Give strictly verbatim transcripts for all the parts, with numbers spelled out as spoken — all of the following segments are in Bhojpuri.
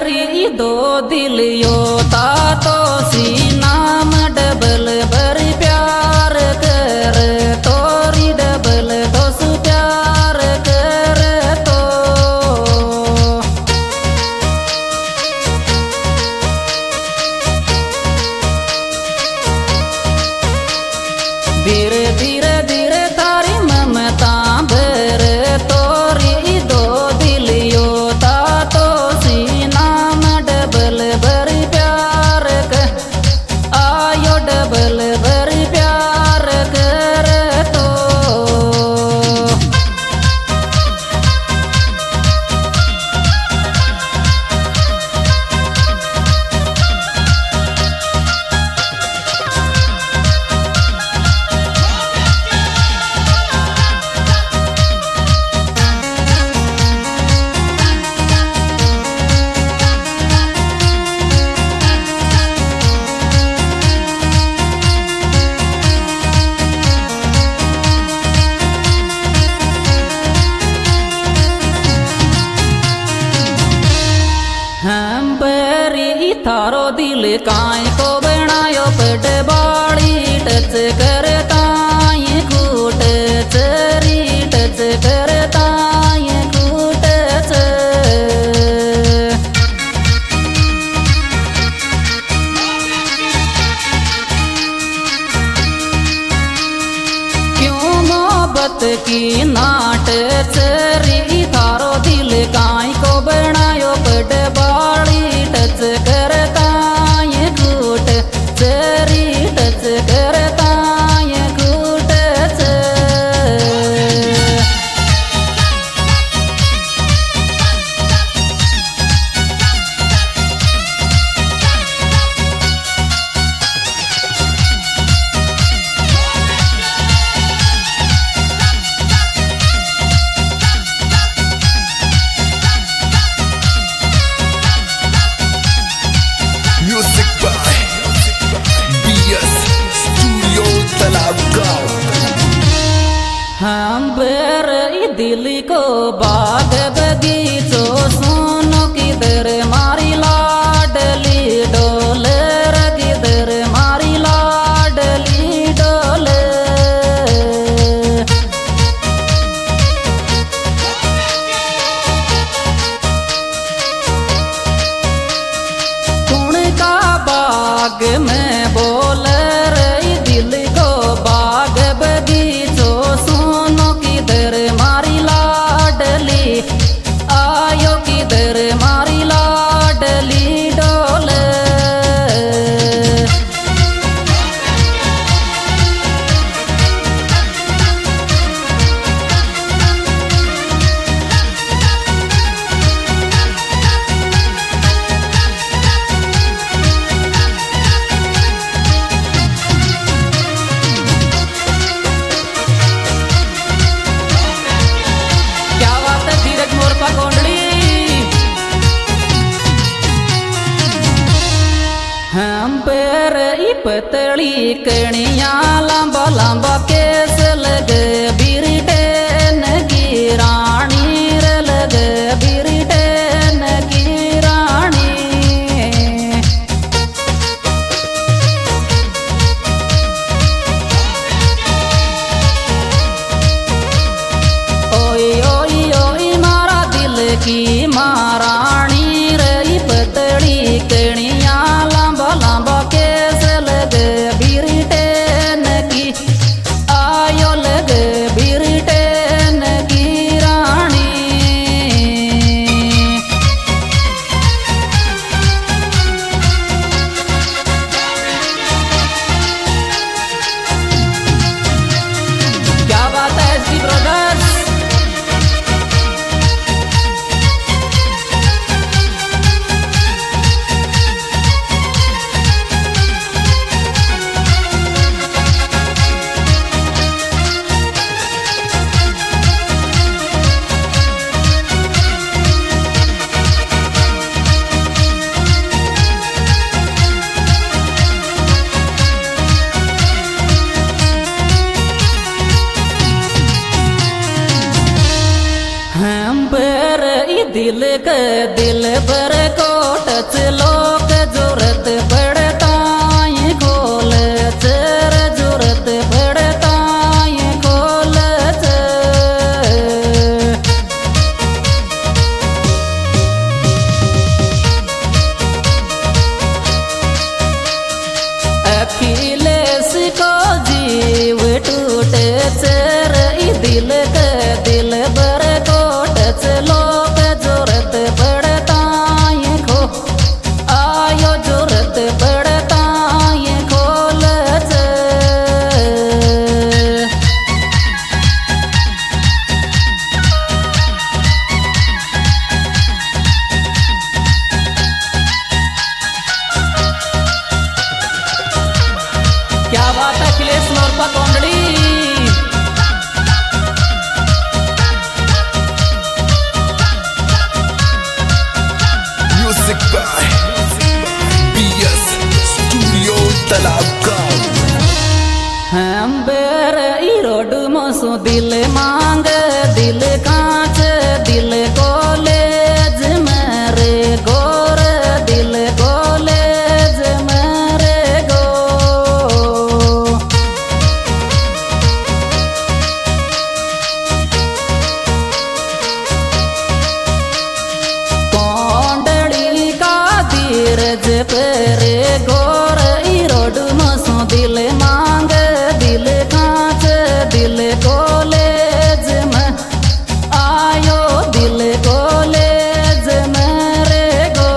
बेरी दो दिलियो ता तो सी नाम डबल बर प्यार कर तोरी डबल दोस प्यार कर तो धीरे धीरे धीरे तारी ममता भर तोरी दो दिलियो ता तो सी नाम डबल बर प्यार कर आयो डबल बर प्यार कर तो हम परी थारो दिल काय को बनायो पट बाड़ी टच करता ये कूट चरी टच करता ये कूट क्यों मोहब्बत की नाट चरी थारो दिल काय को बनायो पट बाड़ी टच करता ये कूट चरी टच करता ये कूट Music by B S Studio Talabgaon. हम बर दिल को बाग बगीचो सोनो किधर मारी लाडली डोल किधर मारी लाडली डोल कौन का बाग में बोल रही दिल को बाग बगीचो सोनो किधर मारी लाडली आयो किधर मारी लाडली डोल क्या बात है धीरज मोरपा कोंडली हम पर पतली कणिया लंबा लंबा केस लगे बिरटेन की रानी रे लगे बिरटेन की रानी ओई ओई ओई मारा दिल की महारानी रही पतली कणिया लंबा लंबा केस लगे बिरटेन की आयो लगे Music by B S Studio Talabgaon. हम बेर रोड मसो दिल मांग दिल कांच दिल कॉलेज मेरे गोर दिल कॉलेज मेरे गो कोंडड़ी का धीरज पेरे गोर रोड मसो दिल मांग दिल कांच दिल कॉलेज में आयो दिल कॉलेज मेरे गो।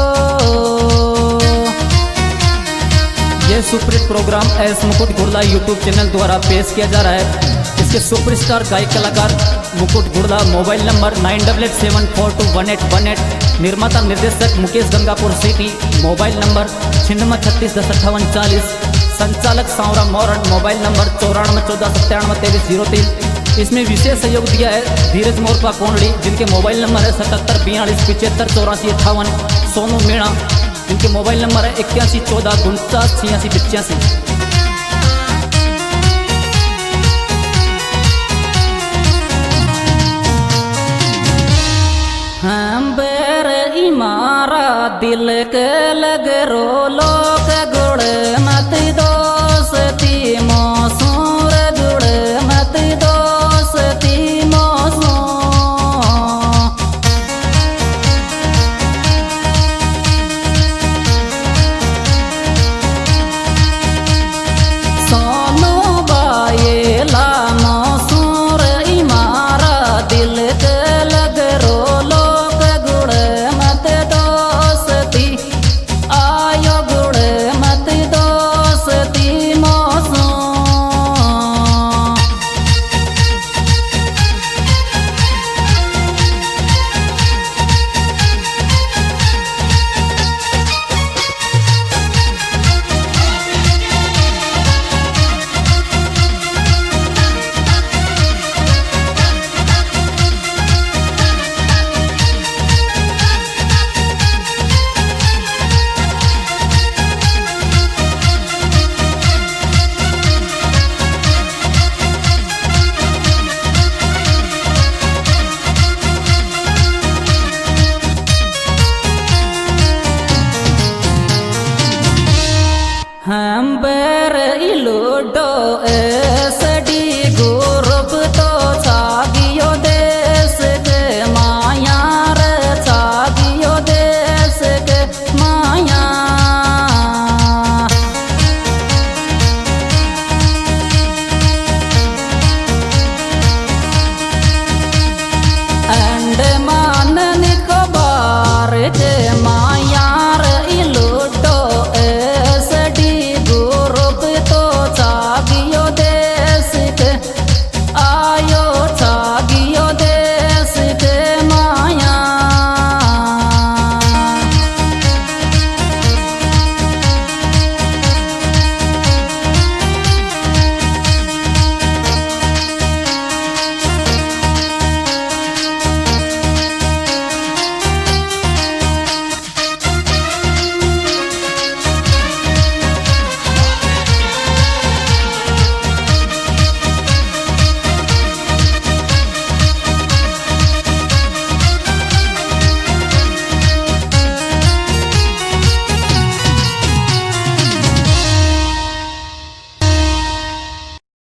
ये सुपरहिट प्रोग्राम एस मुकुट गुड़ला यूट्यूब चैनल द्वारा पेश किया जा रहा है। इसके सुपरस्टार गायक कलाकार Mukut Gudla. Mobile number nine double eight seven four two one eight one eight. निर्माता निर्देशक Mukesh Gangapur city. Mobile number छिन्नवे छत्तीस दस अट्ठावन चालीस। संचालक सांवरा मोरन। मोबाइल नंबर चौरानवे चौदह सत्तानवे तेईस जीरो तीन। इसमें विशेष सहयोग दिया है धीरज मोरपा कोंडड़ी, जिनके मोबाइल नंबर है सतहत्तर बयालीस पिछहत्तर चौरासी अट्ठावन। सोनू मीणा, जिनके मोबाइल नंबर है इक्यासी चौदह उनचास छियासी पचासी। हम बेर इमारा दिल के लग रोलो के गुड़ मत दोस्ती मौसूर गुड़ मत दोस्ती मौसू सोनू बाये ला मौसूर इमारा दिल के लग रोलो हम बेर इलूडो ए